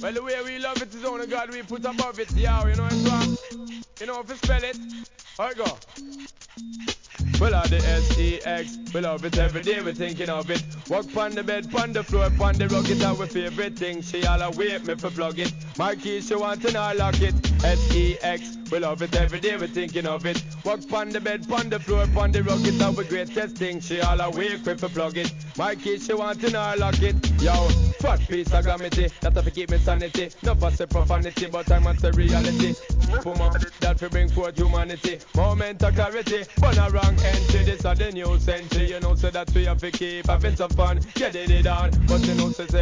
Well, the way we love it is only God we put above it, yeah, you know it's wrong. You know if you spell it, alright go. Well, all the S-E-X, we love it every day, we thinking of it. Walk on the bed, on the floor, on the rug, it's our favorite thing. She all await me for plug it. My keys, she want to know lock it. S-E-X, we love it every day, we thinking of it. Walk on the bed, on the floor, on the rug, it's our greatest thing. She all awake me for plug it. My keys, she want to know lock it. Yo, fat piece of glamity, that have to keep me sanity. No for say profanity, but I must say reality. Puma, that we bring forth humanity. Moment of clarity, but a wrong entry. This are the new century, you know, so that we have to keep having some fun. Get it on, but you know, so say